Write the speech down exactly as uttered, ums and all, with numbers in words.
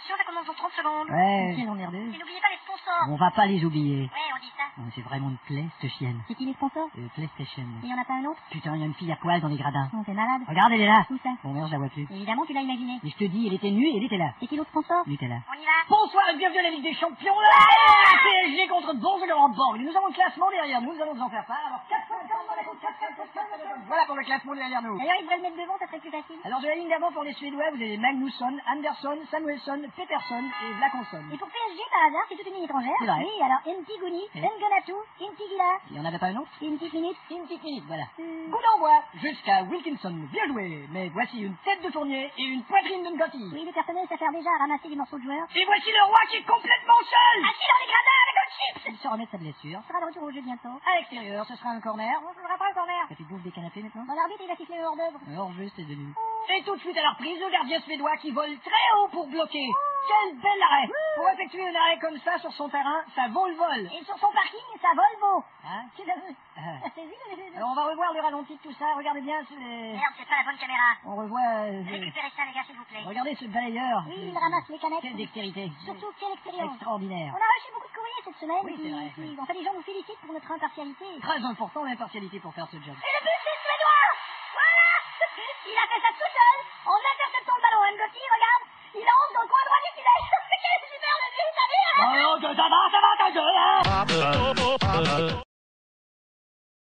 Attention, ça commence dans trente secondes. Ouais. Quelle emmerdeuse. Et n'oubliez pas les sponsors. On va pas les oublier. Ouais, on dit ça. Oh, c'est vraiment une plaie, cette chienne. C'est qui les sponsors? Euh, PlayStation. Et y en a pas un autre? Putain, il y a une fille à poil dans les gradins. On fait malade. Regarde, elle est là. Où ça? Bon, merde, je la vois plus. Évidemment, tu l'as imaginé. Mais je te dis, elle était nue et elle était là. C'est qui l'autre sponsor? Nutella. On y va. Bonsoir et bienvenue à la Ligue des Champions. Là, P S G contre Bordeaux-Bordeaux. Nous avons le classement derrière nous, nous allons vous en faire part. Alors, quatre cinquante dans la course, quatre cinquante, quatre cinquante. Voilà pour le classement derrière nous. D'ailleurs, il devrait le mettre devant, ça serait plus facile. Alors, de la ligne d'avant pour les Suédois, vous avez Magnusson, Andersson, Samuelsson, Peterson et Vlaconson. Et pour P S G, par hasard, c'est toute une ligne étrangère. C'est vrai. Oui, alors, Ntiguni, Eh. Ngonatu, Ntigila, Il y en avait pas un autre? une petite minute. Une petite minute, voilà. Euh, Coup d'envoi jusqu'à Wilkinson. Bien joué. Mais voici une tête de tournier et une poitrine de Ngati. Oui, le personnel s'affaire déjà à ramasser des morceaux de joueurs. Et voici le roi qui est complètement seul. Assis dans les gradins avec un chips. Il se remet de sa blessure. On sera de retour au jeu bientôt. À l'extérieur, ce sera un corner. On ne fera pas le corner. Ça fait bouffe des canapés maintenant? Bon, l'arbitre, il va siffler le hors-d'œuvre. Hors jeu, c'est devenu. Et tout de suite à la reprise, le gardien suédois qui vole très haut pour bloquer. Quel bel arrêt. Pour effectuer un arrêt comme ça sur son terrain, ça vaut le vol. Et sur son parking, ça Volvo. Hein? Tu l'as vu? Ah. T'as saisi le... Alors on va revoir le ralenti de tout ça. Regardez bien, c'est... Merde, c'est pas la bonne caméra. on revoit... euh, Récupérez ça, les gars, s'il vous plaît. Regardez ce balayeur. Oui, il ramasse les canettes. Quelle dextérité. Surtout, quelle expérience. Extraordinaire. On a reçu beaucoup de courriers cette semaine. Oui, qui- c'est vrai, qui- oui. Enfin, les gens nous félicitent pour notre impartialité. Très important l'impartialité pour faire ce job. Et le but, c'est suédois. Voilà. Il a fait ça tout seul, en interceptant le ballon. Ngoti, regarde, il lance dans le coin droit du filet. Quel super le but, t'as vu, hein? Oh, ça va, ça va, ta gueule, hein.